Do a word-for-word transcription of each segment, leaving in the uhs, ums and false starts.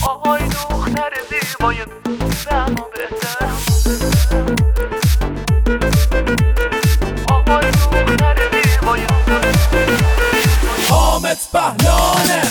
آهای دختر زیبای اما بهتر آهای دختر زیبای حامد پهلانه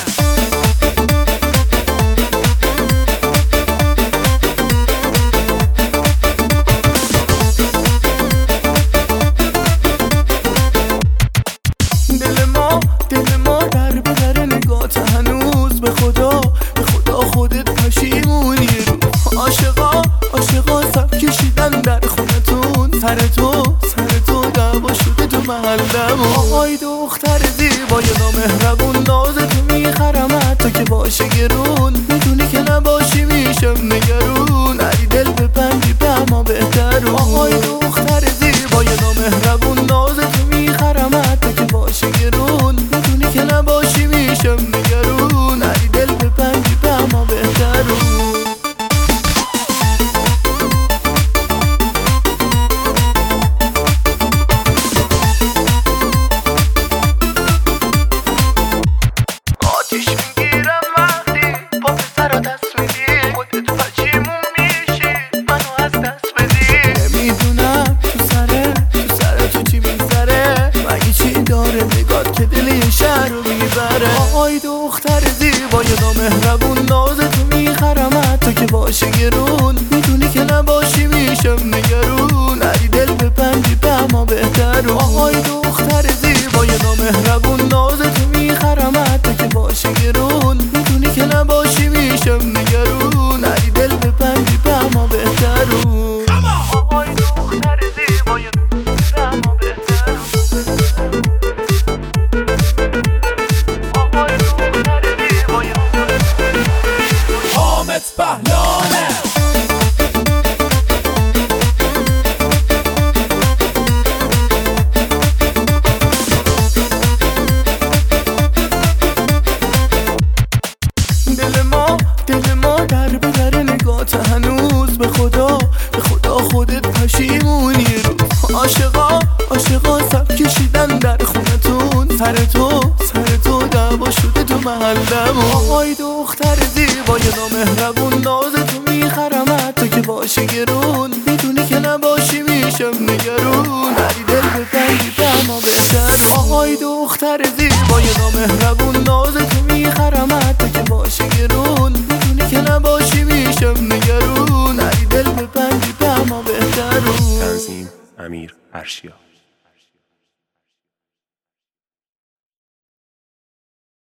دل ما دل ما در به در نگات هنوز به خدا به خدا خودت پشیمونی رو عاشقا عاشقا سب کشیدن در خونتون سر تو سر تو دعوا شده تو محلمون آهای دختر زیبای نامهربون ناز تو میخرم حتی که باشه گرون میدونی که نباشی میشم نگرون علی دل ببندی به اما بهترون آهای دختر زیبای نامهربون ناز تو میخرم حتی که باشه گرون میدونی که نباشی میشم نگرون علی دل ببندی به اما بهترون آتیش میگیرم وقتی با پسر دست میدی خودت پشیمون میشی منو از دست بدی نمیدونم تو سره تو سره تو چی میگذره مگه چی داره نگات که دل یه شهر رو میبره آهای دختر زیبای نامهربون ناز تو میخرم حتی که باشه گرون میدونی که نباشی میشم نگرون علی دل ببندی به اما بهترون آهای دختر زیبای نامهربون ناز تو میخرم حتی که باشه گرون میدونی که نباشی میشم نگرون علی دل ببندی به اما بهترون آهای دختر زیبای اما بهتر آهای دختر زیبای حامد پهلانه دل ما دل ما در به در نگات هنوز به خدا به خدا خودت پشیمونی رو عاشقا عاشقا سب کشیدن در خونتون سر تو سر تو دعوا شده تو محلمون آهای دختر زیبای نامهربون ناز تو میخرم حتی که باشه گرون میدونی که نباشی میشم نگرون علی دل ببندی به اما بهترون آهای دختر زیبای نامهربون ناز تو میخرم حتی که باشه گرون میدونی که نباشی میشم نگرون علی دل ببندی به اما بهترون تنظیم امیر ارشیا.